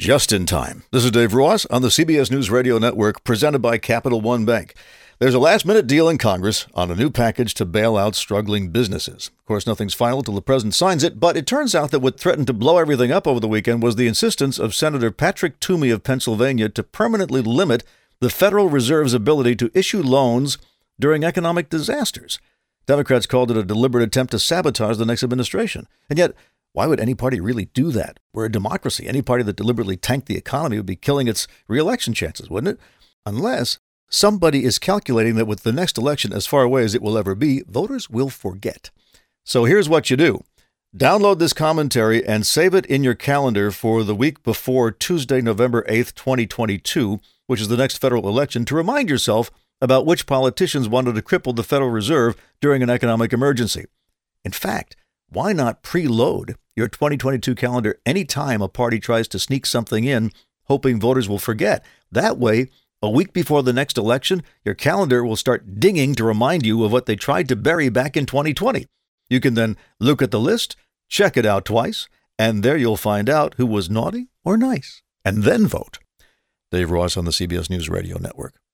Just in time. This is Dave Ross on the CBS News Radio Network, presented by Capital One Bank. There's a last-minute deal in Congress on a new package to bail out struggling businesses. Of course, nothing's final till the president signs it, but it turns out that what threatened to blow everything up over the weekend was the insistence of Senator Patrick Toomey of Pennsylvania to permanently limit the Federal Reserve's ability to issue loans during economic disasters. Democrats called it a deliberate attempt to sabotage the next administration. And yet, why would any party really do that? We're a democracy. Any party that deliberately tanked the economy would be killing its re-election chances, wouldn't it? Unless somebody is calculating that with the next election as far away as it will ever be, voters will forget. So here's what you do. Download this commentary and save it in your calendar for the week before Tuesday, November 8th, 2022, which is the next federal election, to remind yourself about which politicians wanted to cripple the Federal Reserve during an economic emergency. In fact, why not preload your 2022 calendar anytime a party tries to sneak something in, hoping voters will forget? That way, a week before the next election, your calendar will start dinging to remind you of what they tried to bury back in 2020. You can then look at the list, check it out twice, and there you'll find out who was naughty or nice, and then vote. Dave Ross on the CBS News Radio Network.